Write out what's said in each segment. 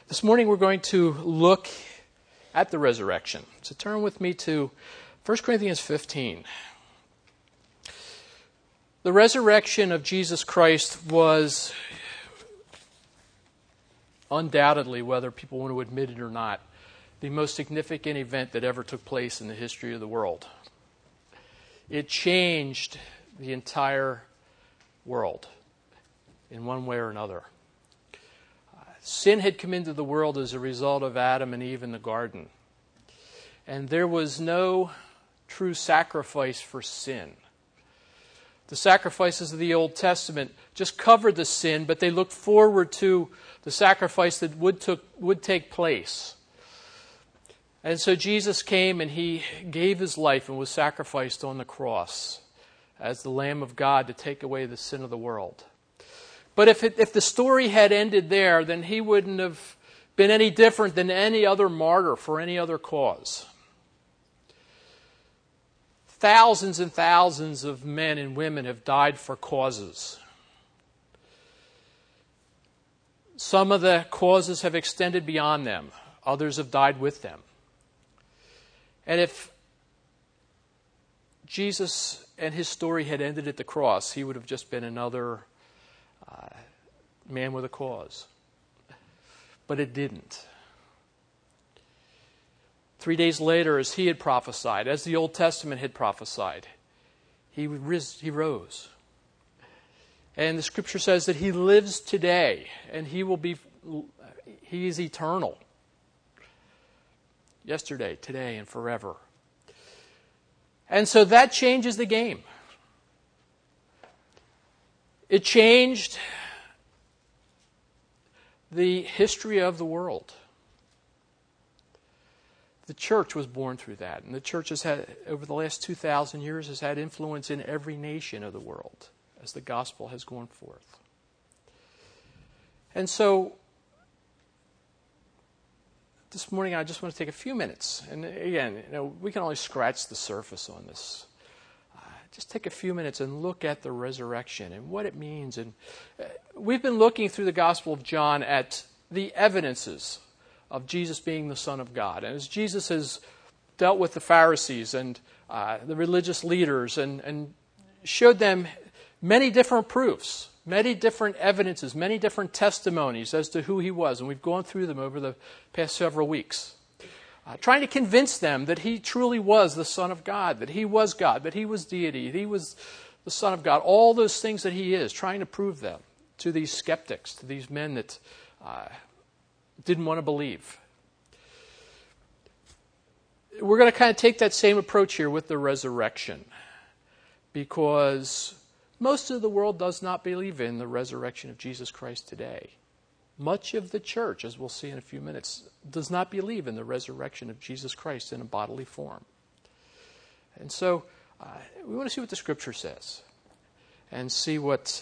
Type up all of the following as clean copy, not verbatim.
This morning we're going to look at the resurrection. So turn with me to 1 Corinthians 15. The resurrection of Jesus Christ was undoubtedly, whether people want to admit it or not, the most significant event that ever took place in the history of the world. It changed the entire world in one way or another. Sin had come into the world as a result of Adam and Eve in the garden. And there was no true sacrifice for sin. The sacrifices of the Old Testament just covered the sin, but they looked forward to the sacrifice that would take place. And so Jesus came and he gave his life and was sacrificed on the cross as the Lamb of God to take away the sin of the world. But if the story had ended there, then he wouldn't have been any different than any other martyr for any other cause. Thousands and thousands of men and women have died for causes. Some of the causes have extended beyond them. Others have died with them. And if Jesus and his story had ended at the cross, he would have just been another man with a cause. But it didn't. 3 days later, as he had prophesied, as the Old Testament had prophesied, he rose. And the Scripture says that he lives today, and he is eternal. Yesterday, today, and forever. And so that changes the game. It changed the history of the world. The church was born through that. And the church has had, over the last 2,000 years, has had influence in every nation of the world as the gospel has gone forth. And so, this morning I just want to take a few minutes. And again, we can only scratch the surface on this. Just take a few minutes and look at the resurrection and what it means. And we've been looking through the Gospel of John at the evidences of Jesus being the Son of God. And as Jesus has dealt with the Pharisees and the religious leaders and showed them many different proofs, many different evidences, many different testimonies as to who he was. And we've gone through them over the past several weeks. Trying to convince them that he truly was the Son of God, that he was God, that he was deity, that he was the Son of God, all those things that he is, trying to prove them to these skeptics, to these men that didn't want to believe. We're going to kind of take that same approach here with the resurrection, because most of the world does not believe in the resurrection of Jesus Christ today. Much of the church, as we'll see in a few minutes, does not believe in the resurrection of Jesus Christ in a bodily form. And so we want to see what the Scripture says and see what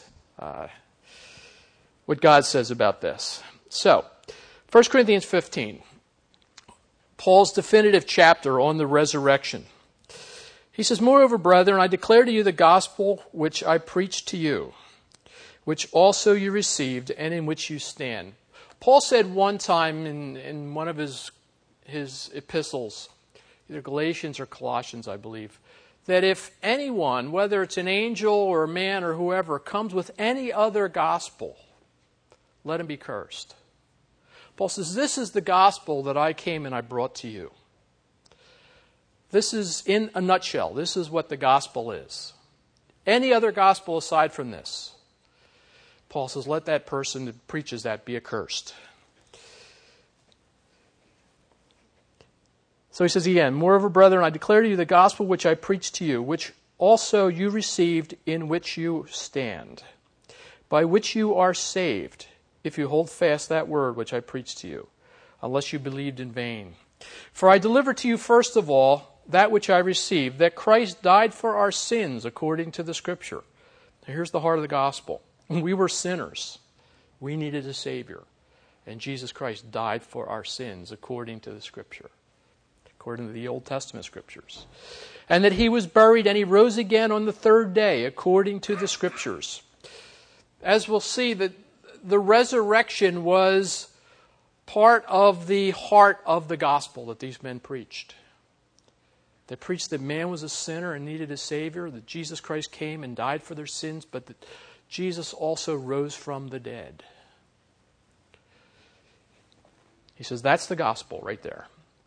God says about this. So, 1 Corinthians 15, Paul's definitive chapter on the resurrection. He says, "Moreover, brethren, I declare to you the gospel which I preached to you, which also you received, and in which you stand." Paul said one time in one of his epistles, either Galatians or Colossians, I believe, that if anyone, whether it's an angel or a man or whoever, comes with any other gospel, let him be cursed. Paul says, this is the gospel that I came and I brought to you. This is, in a nutshell, this is what the gospel is. Any other gospel aside from this, Paul says, let that person that preaches that be accursed. So he says again, "Moreover, brethren, I declare to you the gospel which I preached to you, which also you received, in which you stand, by which you are saved, if you hold fast that word which I preached to you, unless you believed in vain. For I delivered to you first of all that which I received, that Christ died for our sins according to the Scripture." Now here's the heart of the gospel. We were sinners. We needed a Savior. And Jesus Christ died for our sins according to the Scripture, according to the Old Testament Scriptures. And that he was buried and he rose again on the third day according to the Scriptures. As we'll see, that the resurrection was part of the heart of the gospel that these men preached. They preached that man was a sinner and needed a Savior, that Jesus Christ came and died for their sins, but that Jesus also rose from the dead. He says that's the gospel right there.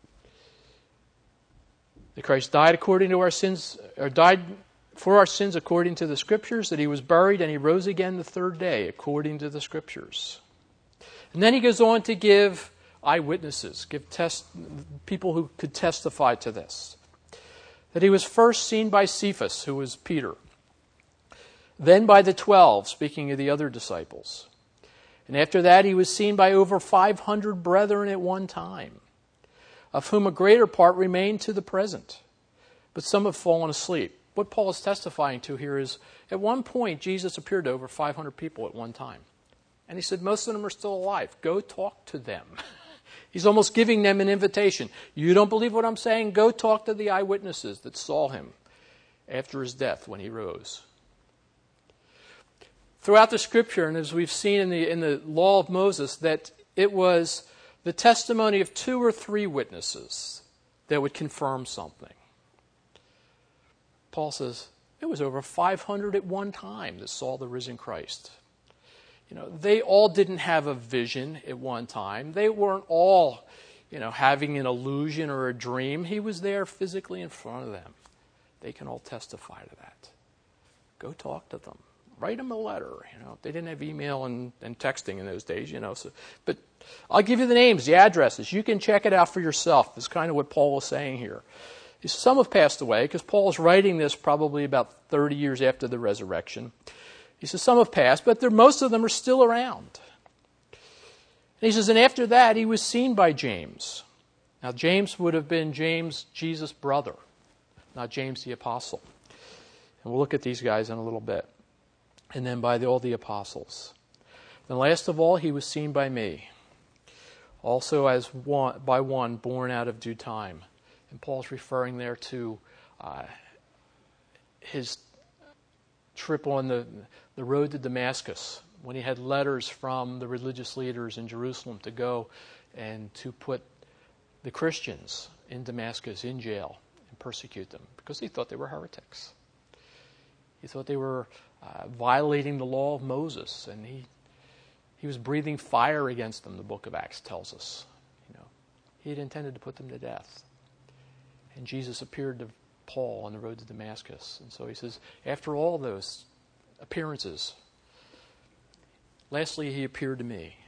That Christ died according to our sins, or died for our sins according to the Scriptures, that he was buried and he rose again the third day according to the Scriptures. And then he goes on to give eyewitnesses, people who could testify to this. That he was first seen by Cephas, who was Peter. Then by the 12, speaking of the other disciples. And after that he was seen by over 500 brethren at one time, of whom a greater part remain to the present, but some have fallen asleep. What Paul is testifying to here is, at one point Jesus appeared to over 500 people at one time. And he said, most of them are still alive. Go talk to them. He's almost giving them an invitation. You don't believe what I'm saying? Go talk to the eyewitnesses that saw him after his death when he rose. Throughout the Scripture, and as we've seen in the law of Moses, that it was the testimony of 2 or 3 witnesses that would confirm something. Paul says, it was over 500 at one time that saw the risen Christ. They all didn't have a vision at one time. They weren't all, having an illusion or a dream. He was there physically in front of them. They can all testify to that. Go talk to them. Write them a letter. They didn't have email and texting in those days, but I'll give you the names, the addresses. You can check it out for yourself. It's kind of what Paul is saying here. Some have passed away, because Paul is writing this probably about 30 years after the resurrection. He says some have passed, but most of them are still around. And he says, and after that he was seen by James. Now James would have been James, Jesus' brother, not James the apostle. And we'll look at these guys in a little bit. And then by all the apostles. Then last of all he was seen by me, also as by one born out of due time. And Paul's referring there to his trip on the road to Damascus, when he had letters from the religious leaders in Jerusalem to go and to put the Christians in Damascus in jail and persecute them, because he thought they were heretics. He thought they were violating the law of Moses, and he was breathing fire against them, the book of Acts tells us. He had intended to put them to death. And Jesus appeared to Paul on the road to Damascus. And so he says, after all those appearances, lastly he appeared to me.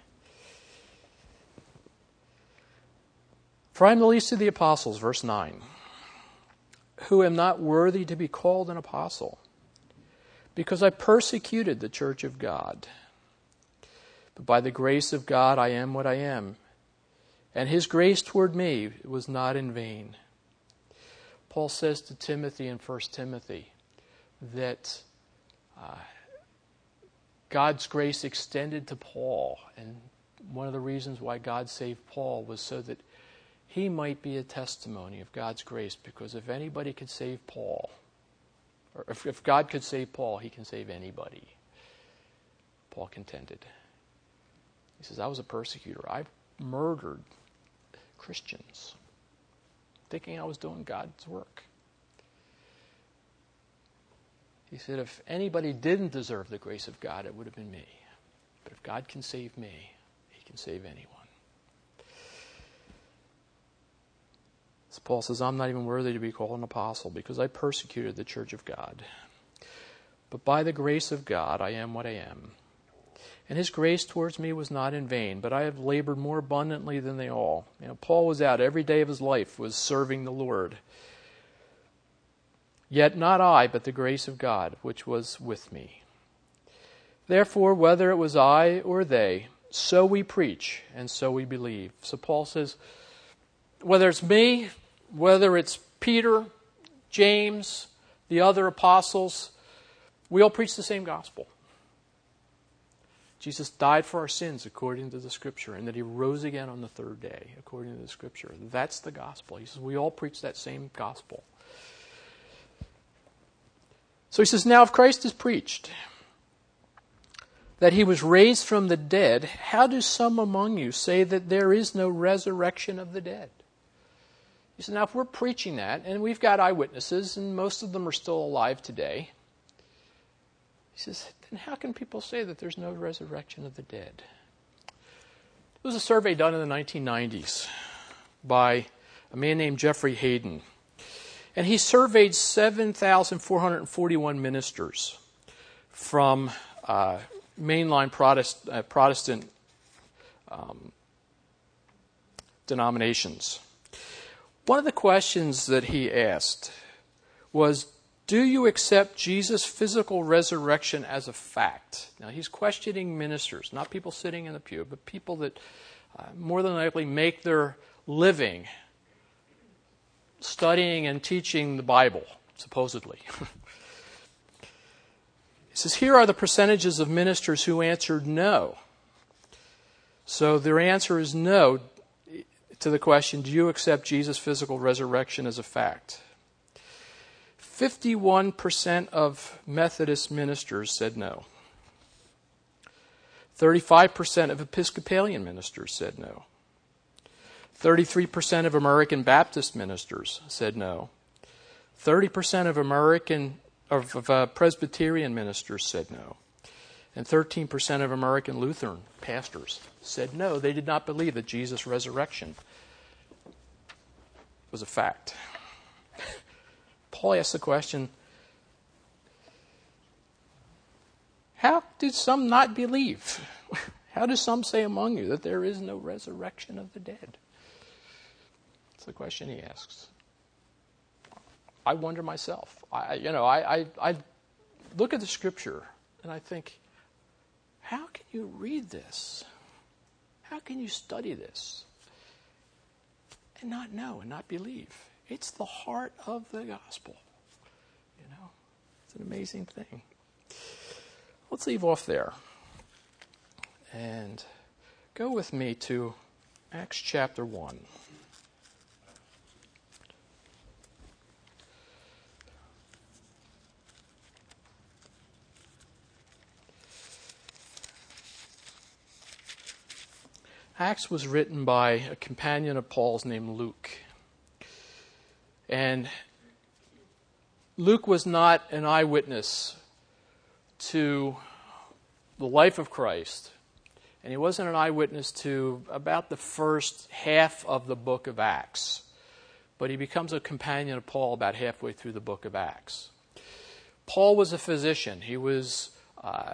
For I am the least of the apostles, verse 9, who am not worthy to be called an apostle, because I persecuted the church of God. But by the grace of God I am what I am, and his grace toward me was not in vain. Paul says to Timothy in 1 Timothy that God's grace extended to Paul. And one of the reasons why God saved Paul was so that he might be a testimony of God's grace. Because if anybody could save Paul, or if God could save Paul, he can save anybody. Paul contended. He says, I was a persecutor. I murdered Christians, thinking I was doing God's work. He said, if anybody didn't deserve the grace of God, it would have been me. But if God can save me, he can save anyone. So Paul says, I'm not even worthy to be called an apostle, because I persecuted the church of God. But by the grace of God, I am what I am. And his grace towards me was not in vain, but I have labored more abundantly than they all. Paul was out every day of his life, was serving the Lord. Yet not I, but the grace of God, which was with me. Therefore, whether it was I or they, so we preach, and so we believe. So Paul says, whether it's me, whether it's Peter, James, the other apostles, we all preach the same gospel. Jesus died for our sins according to the Scripture, and that he rose again on the third day according to the Scripture. That's the gospel. He says we all preach that same gospel. So he says, now if Christ is preached, that he was raised from the dead, how do some among you say that there is no resurrection of the dead? He said, now if we're preaching that, and we've got eyewitnesses, and most of them are still alive today, he says, then how can people say that there's no resurrection of the dead? There was a survey done in the 1990s by a man named Jeffrey Hayden. And he surveyed 7,441 ministers from mainline Protestant denominations. One of the questions that he asked was, do you accept Jesus' physical resurrection as a fact? Now, he's questioning ministers, not people sitting in the pew, but people that more than likely make their living studying and teaching the Bible, supposedly. He says, here are the percentages of ministers who answered no. So their answer is no to the question, do you accept Jesus' physical resurrection as a fact? 51% of Methodist ministers said no. 35% of Episcopalian ministers said no. 33% of American Baptist ministers said no. 30% of Presbyterian ministers said no. And 13% of American Lutheran pastors said no. They did not believe that Jesus' resurrection was a fact. Paul asked the question, how do some not believe? How do some say among you that there is no resurrection of the dead? That's the question he asks. I wonder myself. I look at the Scripture and I think, how can you read this? How can you study this and not know and not believe? It's the heart of the gospel. It's an amazing thing. Let's leave off there and go with me to Acts chapter 1. Acts was written by a companion of Paul's named Luke. And Luke was not an eyewitness to the life of Christ. And he wasn't an eyewitness to about the first half of the book of Acts. But he becomes a companion of Paul about halfway through the book of Acts. Paul was a physician. He was a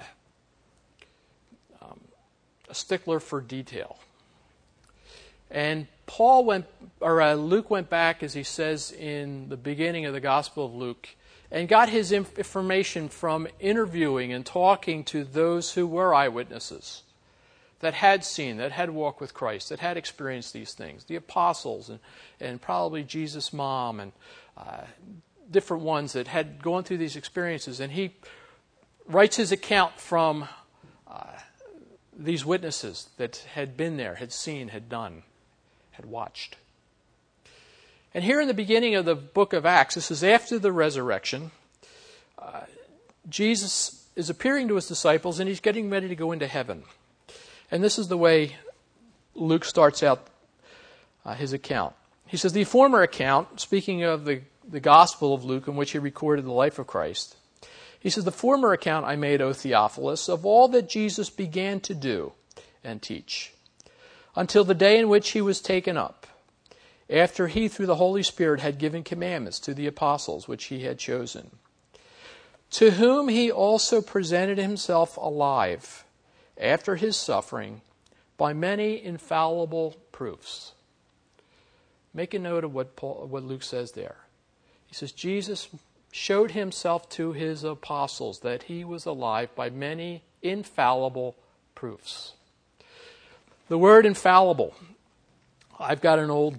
stickler for detail. And Luke went back, as he says in the beginning of the Gospel of Luke, and got his information from interviewing and talking to those who were eyewitnesses, that had seen, that had walked with Christ, that had experienced these things. The apostles and probably Jesus' mom and different ones that had gone through these experiences. And he writes his account from these witnesses that had been there, had seen, had done, had watched. And here in the beginning of the book of Acts, this is after the resurrection, Jesus is appearing to his disciples and he's getting ready to go into heaven. And this is the way Luke starts out his account. He says, the former account, speaking of the Gospel of Luke in which he recorded the life of Christ, he says, the former account I made, O Theophilus, of all that Jesus began to do and teach, until the day in which he was taken up, after he, through the Holy Spirit, had given commandments to the apostles which he had chosen, to whom he also presented himself alive after his suffering by many infallible proofs. Make a note of what Luke says there. He says, Jesus showed himself to his apostles that he was alive by many infallible proofs. The word infallible, I've got an old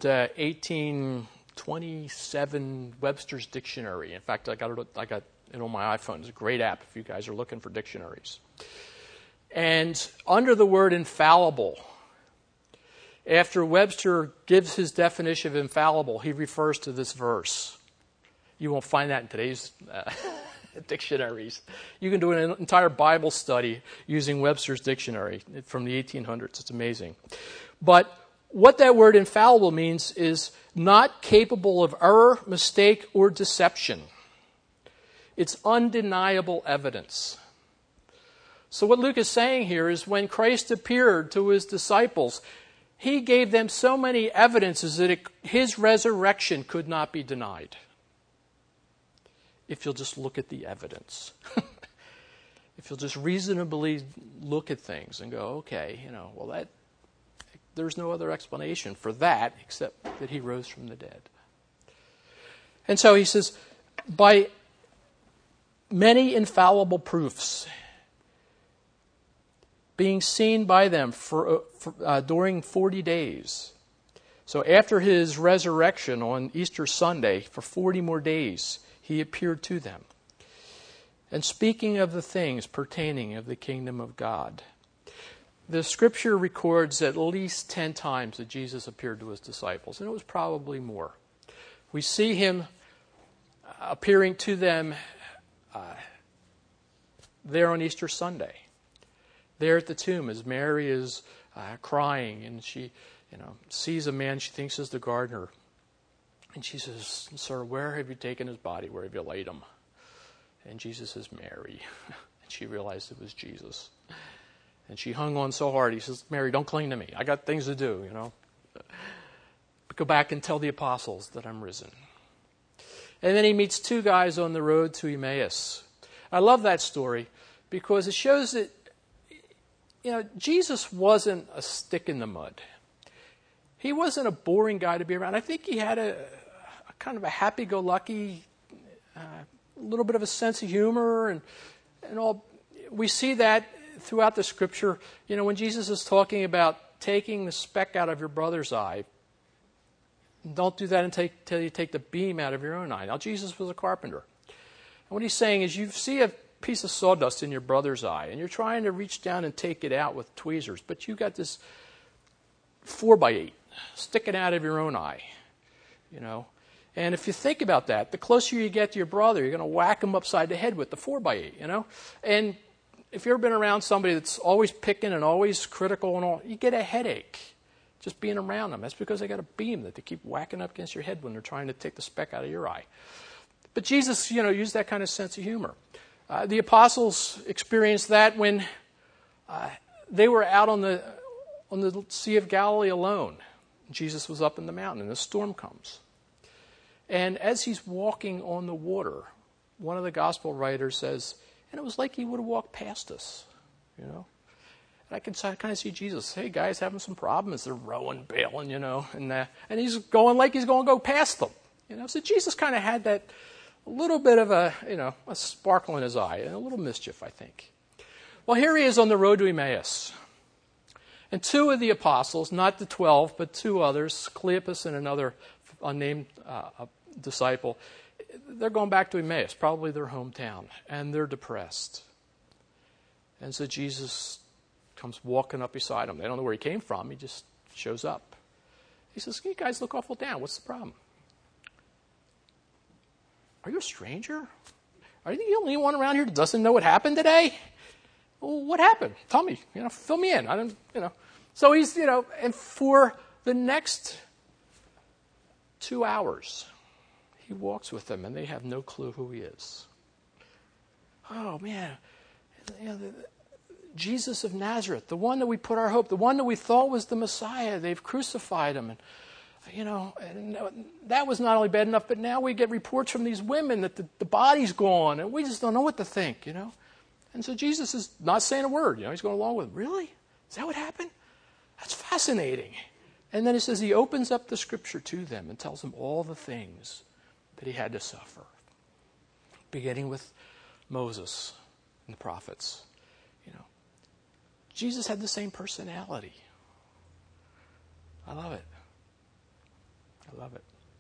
1827 Webster's Dictionary. In fact, I got it on my iPhone. It's a great app if you guys are looking for dictionaries. And under the word infallible, after Webster gives his definition of infallible, he refers to this verse. You won't find that in today's dictionaries. You can do an entire Bible study using Webster's dictionary from the 1800s. It's amazing. But what that word infallible means is not capable of error, mistake, or deception. It's undeniable evidence. So what Luke is saying here is when Christ appeared to his disciples, he gave them so many evidences that his resurrection could not be denied. If you'll just look at the evidence. If you'll just reasonably look at things and go, okay, there's no other explanation for that except that he rose from the dead. And so he says, by many infallible proofs being seen by them during 40 days. So after his resurrection on Easter Sunday, for 40 more days, he appeared to them. And speaking of the things pertaining of the kingdom of God. The scripture records at least 10 times that Jesus appeared to his disciples, and it was probably more. We see him appearing to them there on Easter Sunday. There at the tomb as Mary is crying and she sees a man she thinks is the gardener. And she says, "Sir, where have you taken his body? Where have you laid him?" And Jesus says, "Mary." And she realized it was Jesus. And she hung on so hard. He says, "Mary, don't cling to me. I got things to do, But go back and tell the apostles that I'm risen." And then he meets two guys on the road to Emmaus. I love that story because it shows that Jesus wasn't a stick in the mud. He wasn't a boring guy to be around. I think he had a kind of a happy-go-lucky, little bit of a sense of humor and all. We see that throughout the scripture. When Jesus is talking about taking the speck out of your brother's eye, don't do that until you take the beam out of your own eye. Now, Jesus was a carpenter. And what he's saying is you see a piece of sawdust in your brother's eye, and you're trying to reach down and take it out with tweezers, but you got this 4x8 sticking out of your own eye, And if you think about that, the closer you get to your brother, you're going to whack him upside the head with the 4x8, And if you've ever been around somebody that's always picking and always critical and all, you get a headache just being around them. That's because they got a beam that they keep whacking up against your head when they're trying to take the speck out of your eye. But Jesus, used that kind of sense of humor. The apostles experienced that when they were out on the Sea of Galilee alone. Jesus was up in the mountain and a storm comes. And as he's walking on the water, one of the gospel writers says, and it was like he would have walked past us, And I can kind of see Jesus, hey, guys, having some problems. They're rowing, bailing, and he's going like he's going to go past them. So Jesus kind of had that a little bit of a sparkle in his eye and a little mischief, I think. Well, here he is on the road to Emmaus. And two of the apostles, not the 12, but two others, Cleopas and another unnamed disciple, they're going back to Emmaus, probably their hometown, and they're depressed. And so Jesus comes walking up beside them. They don't know where he came from. He just shows up. He says, "You guys look awful down. What's the problem? Are you a stranger? Are you the only one around here that doesn't know what happened today? Well, what happened? Tell me. Fill me in. I don't. So he's, and for the next 2 hours, he walks with them, and they have no clue who he is. Oh man, Jesus of Nazareth, the one that we put our hope, the one that we thought was the Messiah. They've crucified him, and that was not only bad enough, but now we get reports from these women that the body's gone, and we just don't know what to think, And so Jesus is not saying a word, he's going along with, really? Is that what happened? That's fascinating. And then it says he opens up the scripture to them and tells them all the things that he had to suffer, beginning with Moses and the prophets. Jesus had the same personality. I love it. I love it.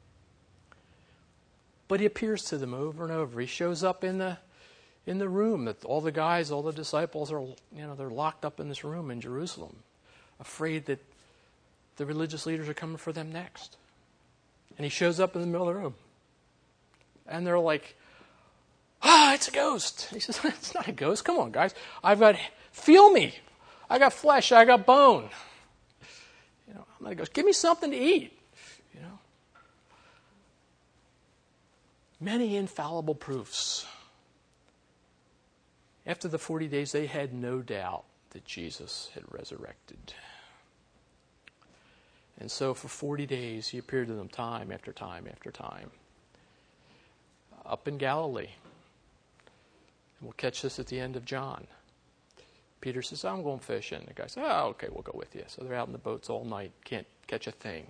But he appears to them over and over. He shows up in the room that all the guys, all the disciples are, they're locked up in this room in Jerusalem, afraid that the religious leaders are coming for them next. And he shows up in the middle of the room. And they're like, It's a ghost. He says, it's not a ghost. Come on, guys. Feel me. I got flesh. I got bone. I'm not a ghost. Give me something to eat. Many infallible proofs. After the 40 days, they had no doubt that Jesus had resurrected. And so for 40 days, he appeared to them time after time after time. Up in Galilee. And we'll catch this at the end of John. Peter says, I'm going fishing. The guy says, okay, we'll go with you. So they're out in the boats all night, can't catch a thing.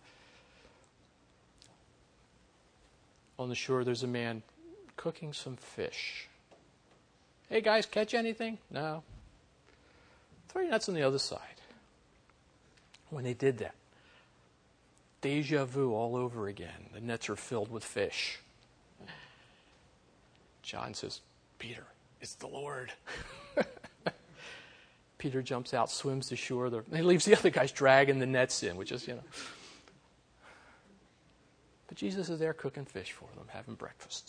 On the shore, there's a man cooking some fish. Hey, guys, catch anything? No. Throw your nets on the other side. When they did that, deja vu all over again. The nets are filled with fish. John says, Peter, it's the Lord. Peter jumps out, swims to shore. He leaves the other guys dragging the nets in, which is, But Jesus is there cooking fish for them, having breakfast.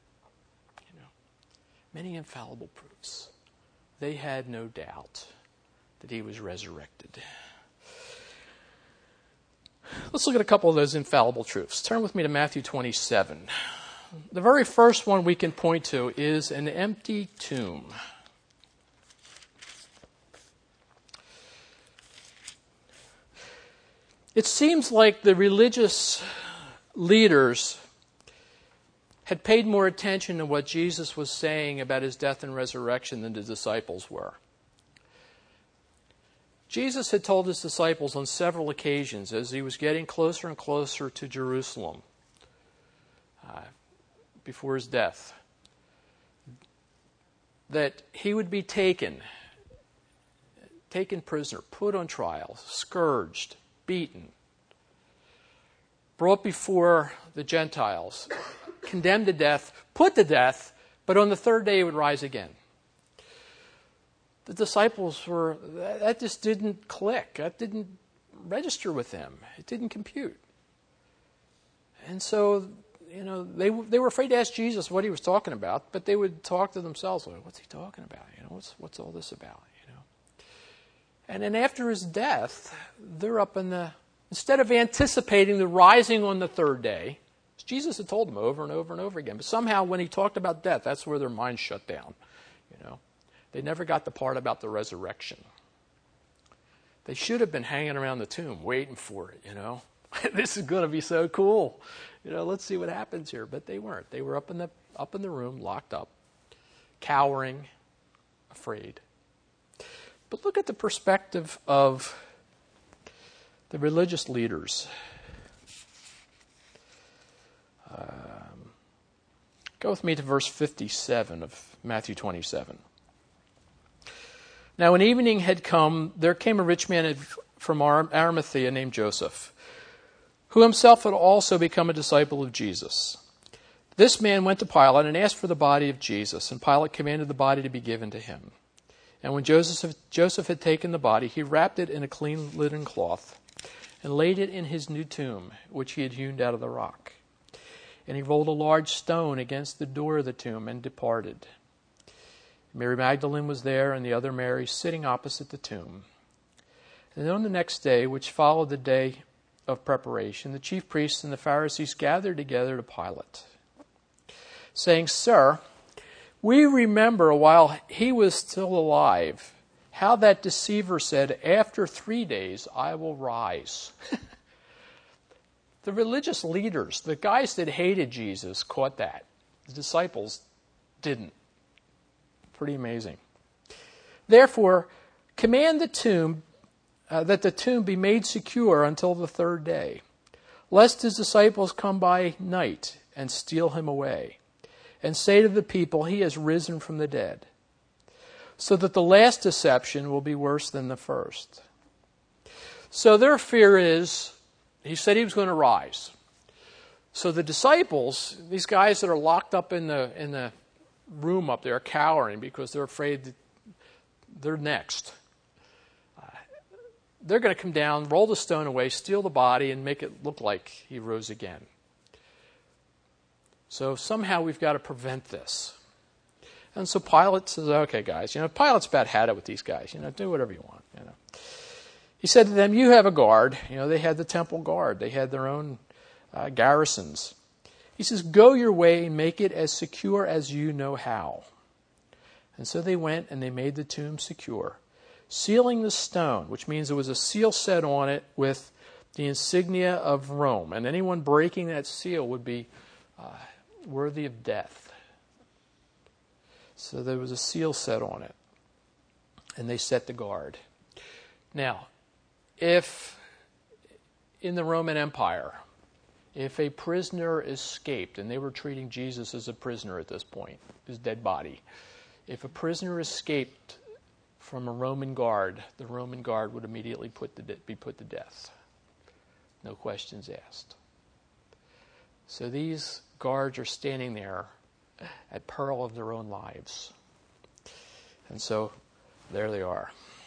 Many infallible proofs. They had no doubt that he was resurrected. Let's look at a couple of those infallible truths. Turn with me to Matthew 27. The very first one we can point to is an empty tomb. It seems like the religious leaders had paid more attention to what Jesus was saying about his death and resurrection than the disciples were. Jesus had told his disciples on several occasions as he was getting closer and closer to Jerusalem before his death that he would be taken prisoner, put on trial, scourged, beaten, brought before the Gentiles, condemned to death, put to death, but on the third day he would rise again. The disciples that just didn't click. That didn't register with them. It didn't compute. And so, they were afraid to ask Jesus what he was talking about, but they would talk to themselves, like, what's he talking about? What's all this about? And then after his death, they're up instead of anticipating the rising on the third day, Jesus had told them over and over and over again. But somehow when he talked about death, that's where their minds shut down. They never got the part about the resurrection. They should have been hanging around the tomb waiting for it, This is going to be so cool. Let's see what happens here. But they weren't. They were up in the room, locked up, cowering, afraid. But look at the perspective of the religious leaders. Go with me to verse 57 of Matthew 27. Now, when evening had come, there came a rich man from Arimathea named Joseph, who himself had also become a disciple of Jesus. This man went to Pilate and asked for the body of Jesus, and Pilate commanded the body to be given to him. And when Joseph had taken the body, he wrapped it in a clean linen cloth and laid it in his new tomb, which he had hewn out of the rock. And he rolled a large stone against the door of the tomb and departed. Mary Magdalene was there, and the other Mary sitting opposite the tomb. And on the next day, which followed the day of preparation, the chief priests and the Pharisees gathered together to Pilate, saying, Sir, we remember while he was still alive, how that deceiver said, after 3 days I will rise. The religious leaders, the guys that hated Jesus, caught that. The disciples didn't. Pretty amazing. Therefore, command the tomb, that the tomb be made secure until the third day, lest his disciples come by night and steal him away, and say to the people, he has risen from the dead, so that the last deception will be worse than the first. So their fear is, he said he was going to rise. So the disciples, these guys that are locked up in the room up there, cowering because they're afraid that they're next. They're going to come down, roll the stone away, steal the body, and make it look like he rose again. So somehow we've got to prevent this. And so Pilate says, okay, guys, Pilate's about had it with these guys. Do whatever you want. He said to them, you have a guard. They had the temple guard. They had their own garrisons. He says, go your way and make it as secure as you know how. And so they went and they made the tomb secure, sealing the stone, which means there was a seal set on it with the insignia of Rome. And anyone breaking that seal would be worthy of death. So there was a seal set on it. And they set the guard. Now, if in the Roman Empire, if a prisoner escaped, and they were treating Jesus as a prisoner at this point, his dead body, if a prisoner escaped from a Roman guard, the Roman guard would immediately be put to death. No questions asked. So these guards are standing there at peril of their own lives. And so there they are.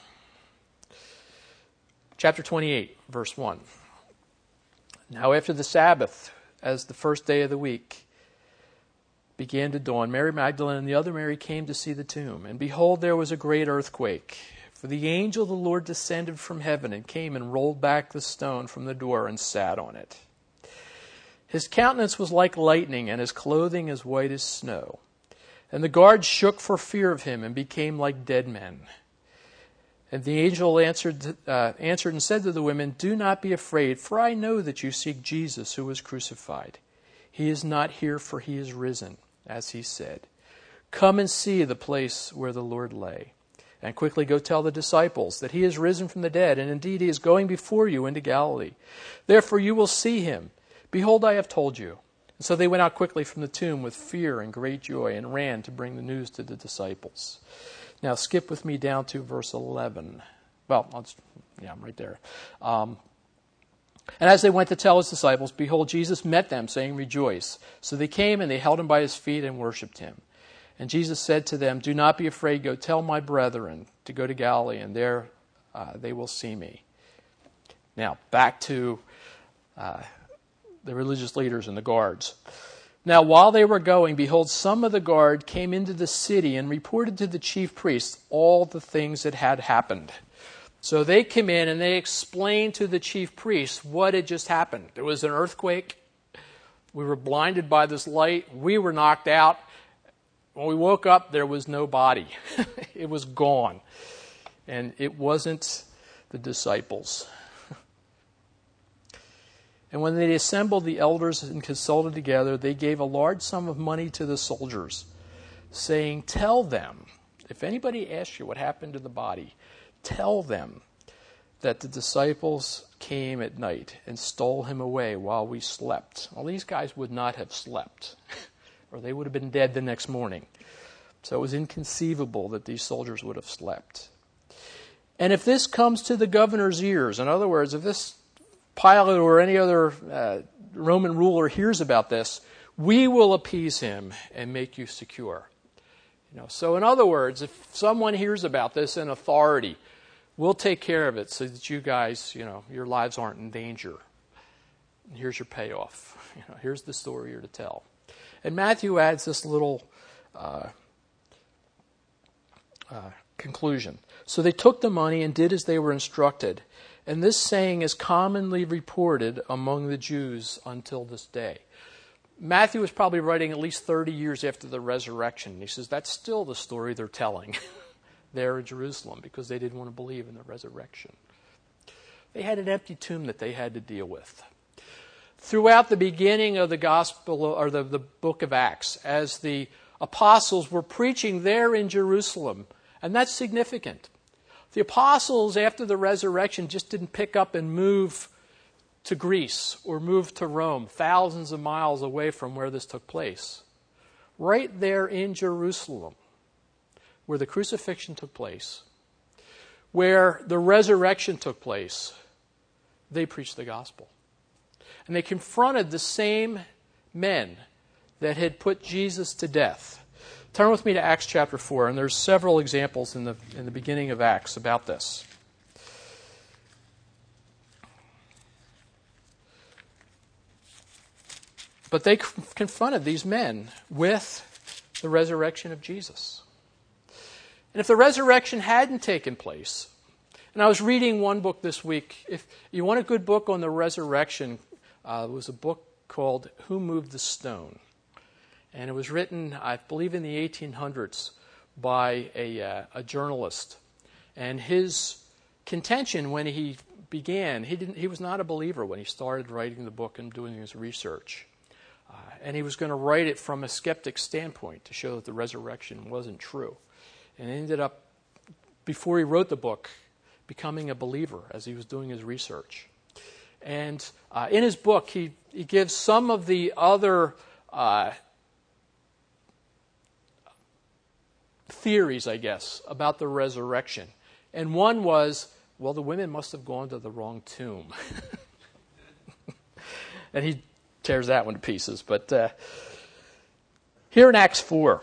Chapter 28, verse 1. Now after the Sabbath, as the first day of the week began to dawn, Mary Magdalene and the other Mary came to see the tomb. And behold, there was a great earthquake. For the angel of the Lord descended from heaven and came and rolled back the stone from the door and sat on it. His countenance was like lightning, and his clothing as white as snow. And the guards shook for fear of him and became like dead men. And the angel answered and said to the women, do not be afraid, for I know that you seek Jesus who was crucified. He is not here, for he is risen, as he said. Come and see the place where the Lord lay. And quickly go tell the disciples that he is risen from the dead, and indeed he is going before you into Galilee. Therefore you will see him. Behold, I have told you. And so they went out quickly from the tomb with fear and great joy and ran to bring the news to the disciples. Now skip with me down to verse 11. Well, I'm right there. And as they went to tell his disciples, behold, Jesus met them, saying, rejoice. So they came and they held him by his feet and worshipped him. And Jesus said to them, do not be afraid. Go tell my brethren to go to Galilee, and there they will see me. Now, back to the religious leaders and the guards. Now, while they were going, behold, some of the guard came into the city and reported to the chief priests all the things that had happened. So they came in and they explained to the chief priests what had just happened. There was an earthquake. We were blinded by this light. We were knocked out. When we woke up, there was no body. It was gone. And it wasn't the disciples. And when they assembled the elders and consulted together, they gave a large sum of money to the soldiers, saying, tell them, if anybody asks you what happened to the body, tell them that the disciples came at night and stole him away while we slept. Well, these guys would not have slept, or they would have been dead the next morning. So it was inconceivable that these soldiers would have slept. And if this comes to the governor's ears, in other words, if this Pilate or any other Roman ruler hears about this, we will appease him and make you secure. So in other words, if someone hears about this in authority, we'll take care of it so that you guys, your lives aren't in danger. And here's your payoff. Here's the story you're to tell. And Matthew adds this little conclusion. So they took the money and did as they were instructed. And this saying is commonly reported among the Jews until this day. Matthew was probably writing at least 30 years after the resurrection. He says that's still the story they're telling there in Jerusalem because they didn't want to believe in the resurrection. They had an empty tomb that they had to deal with. Throughout the beginning of the gospel or the book of Acts, as the apostles were preaching there in Jerusalem, and that's significant. The apostles, after the resurrection, just didn't pick up and move to Greece or move to Rome, thousands of miles away from where this took place. Right there in Jerusalem, where the crucifixion took place, where the resurrection took place, they preached the gospel. And they confronted the same men that had put Jesus to death. Turn with me to Acts chapter 4, and there's several examples in the beginning of Acts about this. But they confronted these men with the resurrection of Jesus. And if the resurrection hadn't taken place, and I was reading one book this week, if you want a good book on the resurrection, it was a book called Who Moved the Stone? And it was written, I believe, in the 1800s by a journalist. And his contention when he began, he was not a believer when he started writing the book and doing his research. And he was going to write it from a skeptic standpoint to show that the resurrection wasn't true. And ended up, before he wrote the book, becoming a believer as he was doing his research. And in his book, he gives some of the other theories, I guess, about the resurrection. And one was, well, the women must have gone to the wrong tomb. And he tears that one to pieces. But here in Acts 4,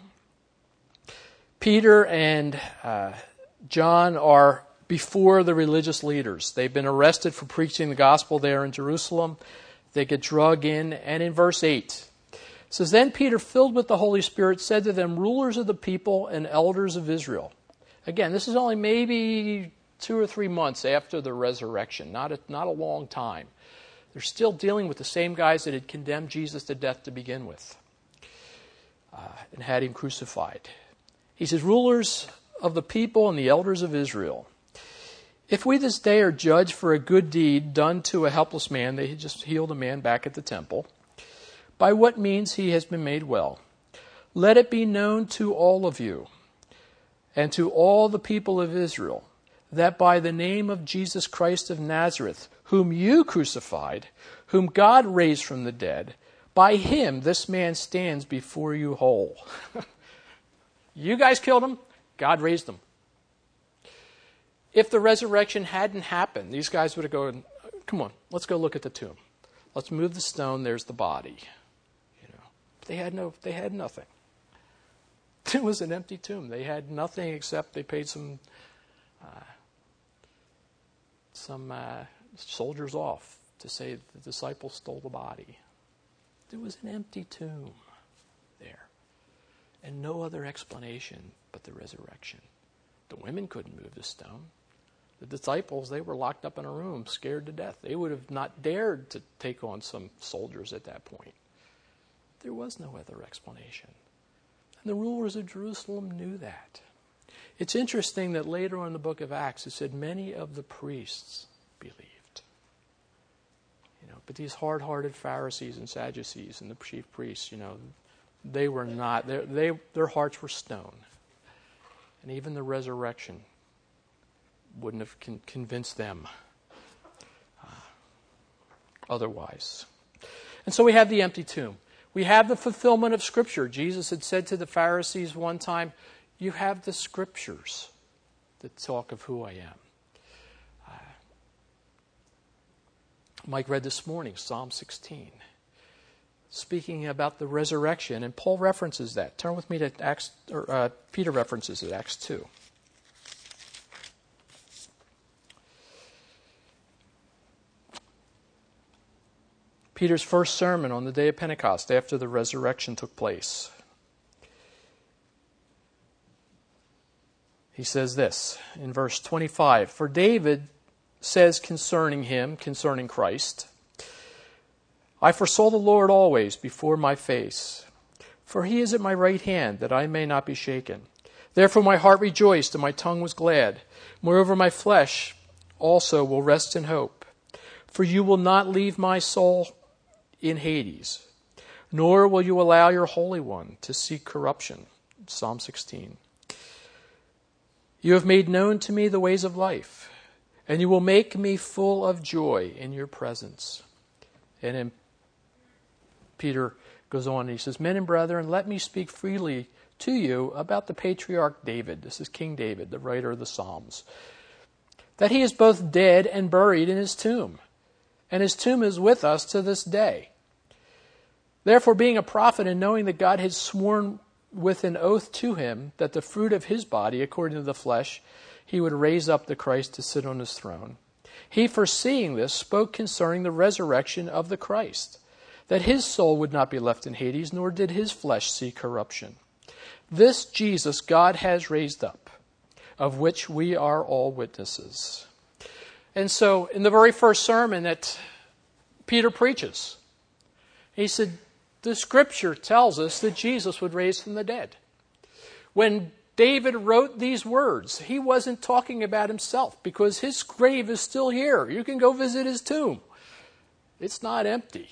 Peter and John are before the religious leaders. They've been arrested for preaching the gospel there in Jerusalem. They get dragged in. And in verse 8, it says, Then Peter, filled with the Holy Spirit, said to them, Rulers of the people and elders of Israel. Again, this is only maybe 2 or 3 months after the resurrection, not a long time. They're still dealing with the same guys that had condemned Jesus to death to begin with and had him crucified. He says, Rulers of the people and the elders of Israel, if we this day are judged for a good deed done to a helpless man, they had just healed a man back at the temple, by what means he has been made well, let it be known to all of you and to all the people of Israel that by the name of Jesus Christ of Nazareth, whom you crucified, whom God raised from the dead, by him this man stands before you whole. You guys killed him, God raised him. If the resurrection hadn't happened, these guys would have gone, come on, let's go look at the tomb. Let's move the stone, there's the body. But they had nothing. It was an empty tomb. They had nothing except they paid some soldiers off to say that the disciples stole the body. There was an empty tomb there. And no other explanation but the resurrection. The women couldn't move the stone. The disciples, they were locked up in a room, scared to death. They would have not dared to take on some soldiers at that point. There was no other explanation. And the rulers of Jerusalem knew that. It's interesting that later on in the book of Acts, it said many of the priests believed. But these hard-hearted Pharisees and Sadducees and the chief priests, they were not, their hearts were stone. And even the resurrection wouldn't have convinced them otherwise. And so we have the empty tomb. We have the fulfillment of Scripture. Jesus had said to the Pharisees one time, you have the Scriptures that talk of who I am. Mike read this morning, Psalm 16, speaking about the resurrection, and Paul references that. Turn with me to Acts, Peter references it, Acts 2. Peter's first sermon on the day of Pentecost after the resurrection took place. He says this in verse 25, For David says concerning him, concerning Christ, I foresaw the Lord always before my face, for he is at my right hand, that I may not be shaken. Therefore my heart rejoiced, and my tongue was glad. Moreover, my flesh also will rest in hope. For you will not leave my soul in Hades, nor will you allow your Holy One to see corruption. Psalm 16. You have made known to me the ways of life, and you will make me full of joy in your presence. And then Peter goes on and he says, Men and brethren, let me speak freely to you about the patriarch David. This is King David, the writer of the Psalms. That he is both dead and buried in his tomb, and his tomb is with us to this day. Therefore, being a prophet and knowing that God had sworn with an oath to him that the fruit of his body, according to the flesh, he would raise up the Christ to sit on his throne. He, foreseeing this, spoke concerning the resurrection of the Christ, that his soul would not be left in Hades, nor did his flesh see corruption. This Jesus God has raised up, of which we are all witnesses. And so, in the very first sermon that Peter preaches, he said, the Scripture tells us that Jesus would raise from the dead. When David wrote these words, he wasn't talking about himself because his grave is still here. You can go visit his tomb. It's not empty.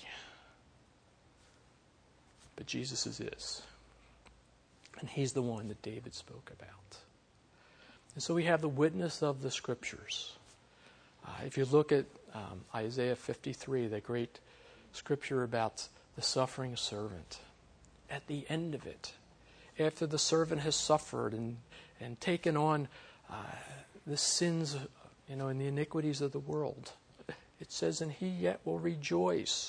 But Jesus is. And he's the one that David spoke about. And so we have the witness of the Scriptures. If you look at Isaiah 53, the great scripture about the suffering servant, at the end of it, after the servant has suffered and taken on the sins, and the iniquities of the world, it says, and he yet will rejoice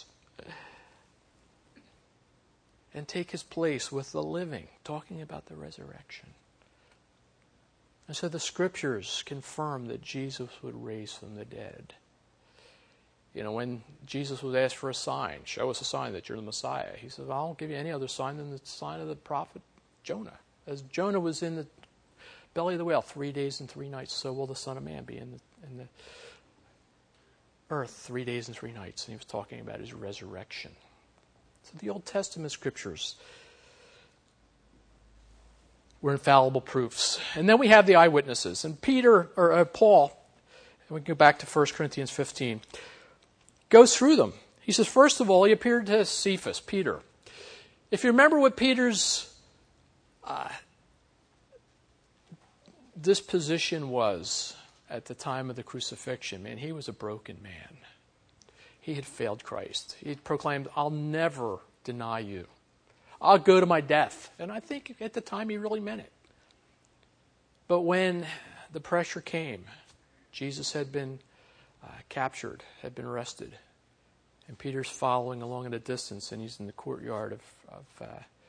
and take his place with the living, talking about the resurrection. And so the Scriptures confirm that Jesus would raise from the dead. When Jesus was asked for a sign, show us a sign that you're the Messiah, he said, I won't give you any other sign than the sign of the prophet Jonah. As Jonah was in the belly of the whale 3 days and 3 nights, so will the Son of Man be in the earth 3 days and 3 nights. And he was talking about his resurrection. So the Old Testament Scriptures were infallible proofs. And then we have the eyewitnesses. And Paul, and we can go back to 1 Corinthians 15, goes through them. He says, first of all, he appeared to Cephas, Peter. If you remember what Peter's disposition was at the time of the crucifixion, man, he was a broken man. He had failed Christ. He had proclaimed, I'll never deny you. I'll go to my death. And I think at the time he really meant it. But when the pressure came, Jesus had been captured, had been arrested. And Peter's following along at a distance, and he's in the courtyard of the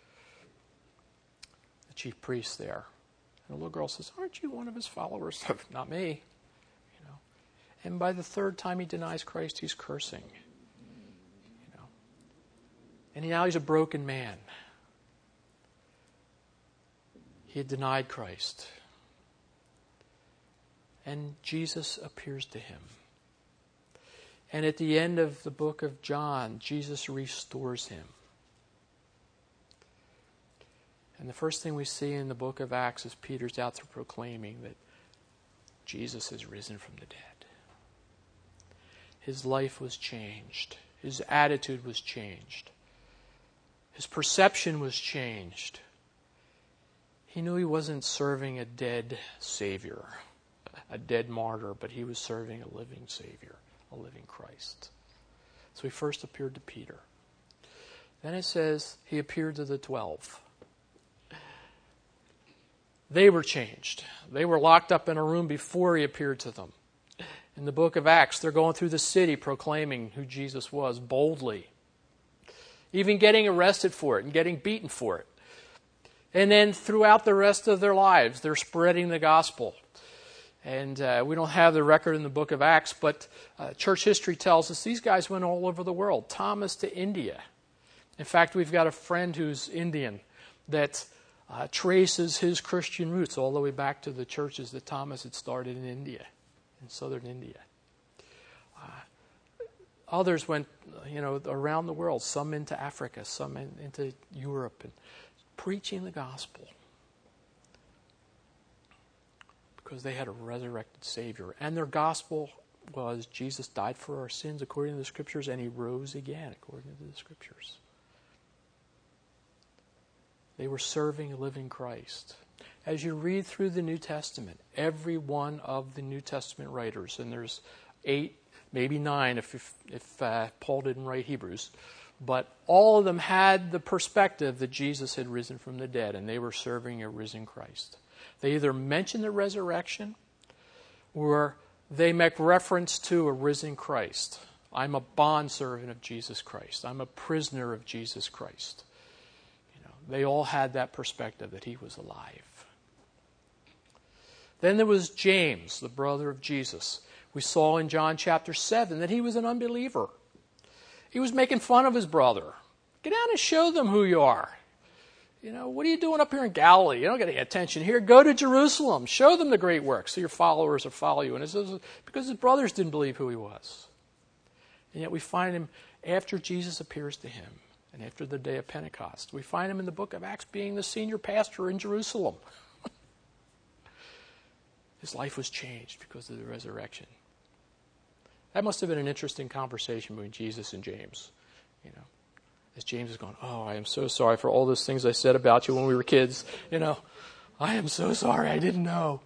chief priest there. And a little girl says, aren't you one of his followers? Not me. And by the third time he denies Christ, he's cursing. And now he's a broken man. He had denied Christ. And Jesus appears to him. And at the end of the book of John, Jesus restores him. And the first thing we see in the book of Acts is Peter's out there proclaiming that Jesus has risen from the dead. His life was changed. His attitude was changed. His perception was changed. He knew he wasn't serving a dead Savior, a dead martyr, but he was serving a living Savior, a living Christ. So he first appeared to Peter. Then it says he appeared to the 12. They were changed. They were locked up in a room before he appeared to them. In the book of Acts, they're going through the city proclaiming who Jesus was boldly, even getting arrested for it and getting beaten for it. And then throughout the rest of their lives, they're spreading the gospel. And we don't have the record in the book of Acts, but church history tells us these guys went all over the world. Thomas to India. In fact, we've got a friend who's Indian that traces his Christian roots all the way back to the churches that Thomas had started in India, in southern India. Others went, around the world, some into Africa, some into Europe, and preaching the gospel because they had a resurrected Savior. And their gospel was Jesus died for our sins according to the Scriptures, and he rose again according to the Scriptures. They were serving a living Christ. As you read through the New Testament, every one of the New Testament writers, and there's 8, maybe 9 if Paul didn't write Hebrews, but all of them had the perspective that Jesus had risen from the dead, and they were serving a risen Christ. They either mention the resurrection or they make reference to a risen Christ. I'm a bondservant of Jesus Christ. I'm a prisoner of Jesus Christ. They all had that perspective that he was alive. Then there was James, the brother of Jesus. We saw in John chapter 7 that he was an unbeliever. He was making fun of his brother. Get out and show them who you are. what are you doing up here in Galilee? You don't get any attention here. Go to Jerusalem. Show them the great works so your followers will follow you. And it says, because his brothers didn't believe who he was. And yet we find him after Jesus appears to him and after the day of Pentecost. We find him in the book of Acts being the senior pastor in Jerusalem. His life was changed because of the resurrection. That must have been an interesting conversation between Jesus and James. As James is going, oh, I am so sorry for all those things I said about you when we were kids. I am so sorry, I didn't know.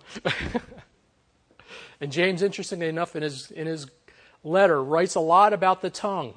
And James, interestingly enough, in his letter, writes a lot about the tongue.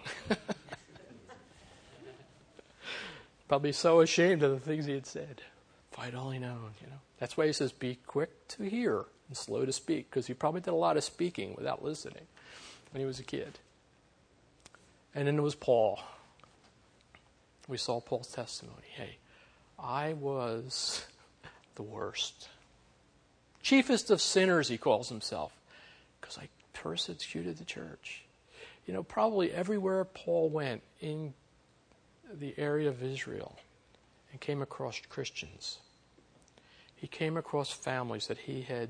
Probably so ashamed of the things he had said. If I'd only known, That's why he says, be quick to hear and slow to speak, because he probably did a lot of speaking without listening when he was a kid. And then there was Paul. We saw Paul's testimony. Hey, I was the worst. Chiefest of sinners, he calls himself, because I persecuted the church. Probably everywhere Paul went in the area of Israel and came across Christians, he came across families that he had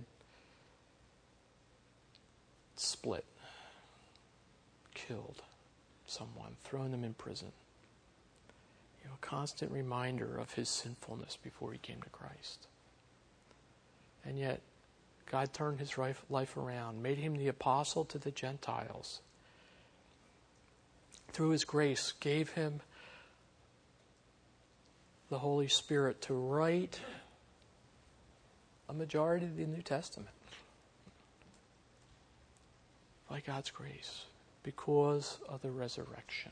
split, killed someone, thrown them in prison. A constant reminder of his sinfulness before he came to Christ. And yet, God turned his life around, made him the apostle to the Gentiles. Through his grace, gave him the Holy Spirit to write a majority of the New Testament. By God's grace, because of the resurrection.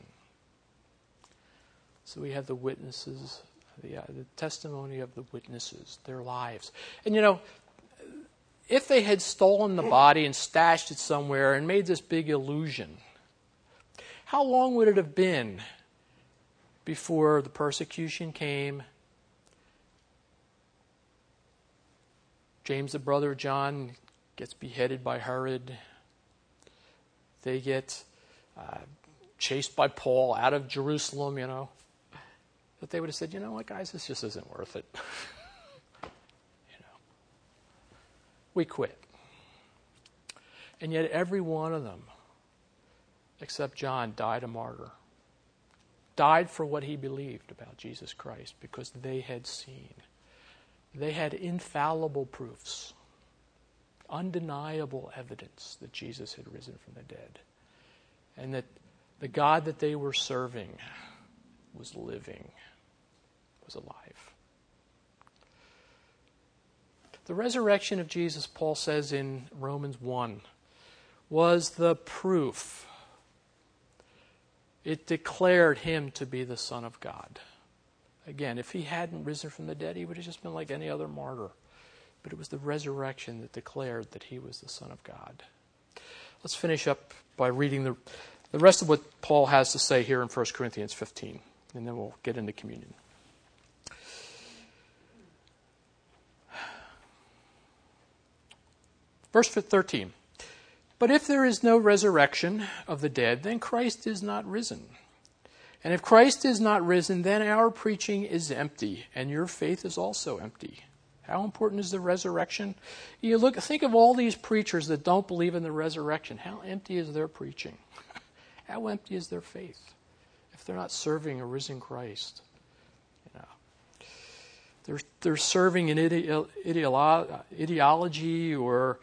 So we have the witnesses, the testimony of the witnesses, their lives. And if they had stolen the body and stashed it somewhere and made this big illusion, how long would it have been before the persecution came? James, the brother of John, gets beheaded by Herod. They get chased by Paul out of Jerusalem, But they would have said, what, guys, this just isn't worth it. We quit. And yet every one of them, except John, died a martyr. Died for what he believed about Jesus Christ, because they had seen. They had infallible proofs, undeniable evidence that Jesus had risen from the dead. And that the God that they were serving was living, was alive. The resurrection of Jesus, Paul says in Romans 1, was the proof. It declared him to be the Son of God. Again, if he hadn't risen from the dead, he would have just been like any other martyr. But it was the resurrection that declared that he was the Son of God. Let's finish up by reading the rest of what Paul has to say here in 1 Corinthians 15, and then we'll get into communion. Verse 13. But if there is no resurrection of the dead, then Christ is not risen. And if Christ is not risen, then our preaching is empty, and your faith is also empty. How important is the resurrection? Think of all these preachers that don't believe in the resurrection. How empty is their preaching? How empty is their faith if they're not serving a risen Christ? They're serving an ideology or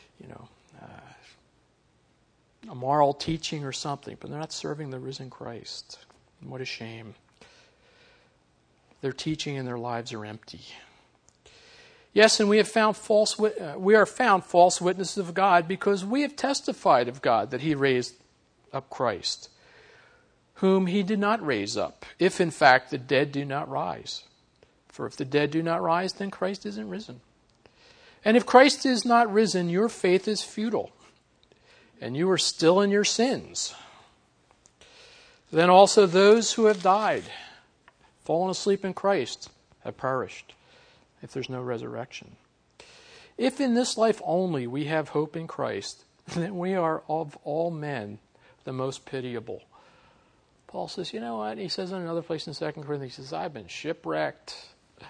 a moral teaching or something, but they're not serving the risen Christ. And what a shame. Their teaching and their lives are empty. Yes, and we are found false witnesses of God, because we have testified of God that he raised up Christ, whom he did not raise up, if in fact the dead do not rise. For if the dead do not rise, then Christ isn't risen. And if Christ is not risen, your faith is futile, and you are still in your sins. Then also those who have died, fallen asleep in Christ, have perished, if there's no resurrection. If in this life only we have hope in Christ, then we are of all men the most pitiable. Paul says, you know what? He says in another place in 2 Corinthians, he says, I've been shipwrecked.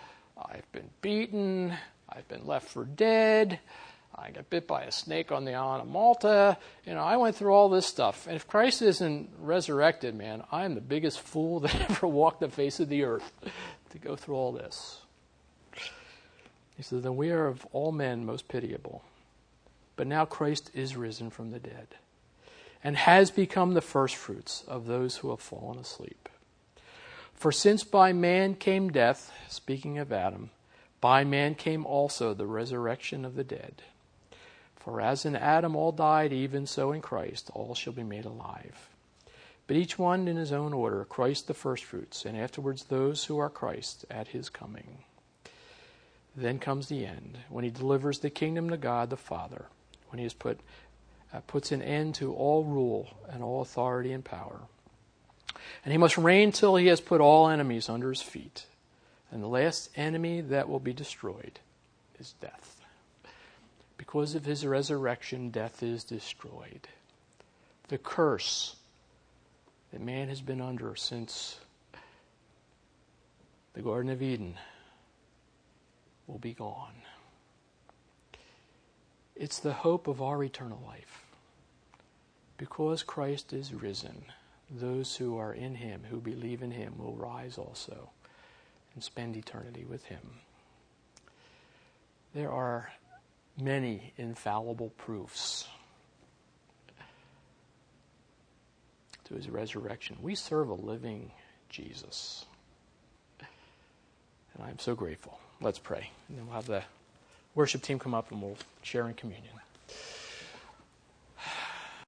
I've been beaten. I've been left for dead. I got bit by a snake on the island of Malta. I went through all this stuff. And if Christ isn't resurrected, man, I am the biggest fool that ever walked the face of the earth to go through all this. He says, then we are of all men most pitiable. But now Christ is risen from the dead and has become the firstfruits of those who have fallen asleep. For since by man came death, speaking of Adam, by man came also the resurrection of the dead. For as in Adam all died, even so in Christ all shall be made alive. But each one in his own order, Christ the firstfruits, and afterwards those who are Christ at his coming. Then comes the end, when he delivers the kingdom to God the Father, when he has puts an end to all rule and all authority and power. And he must reign till he has put all enemies under his feet. And the last enemy that will be destroyed is death. Because of his resurrection, death is destroyed. The curse that man has been under since the Garden of Eden will be gone. It's the hope of our eternal life. Because Christ is risen, those who are in him, who believe in him, will rise also and spend eternity with him. There are many infallible proofs to his resurrection. We serve a living Jesus. And I'm so grateful. Let's pray. And then we'll have the worship team come up and we'll share in communion.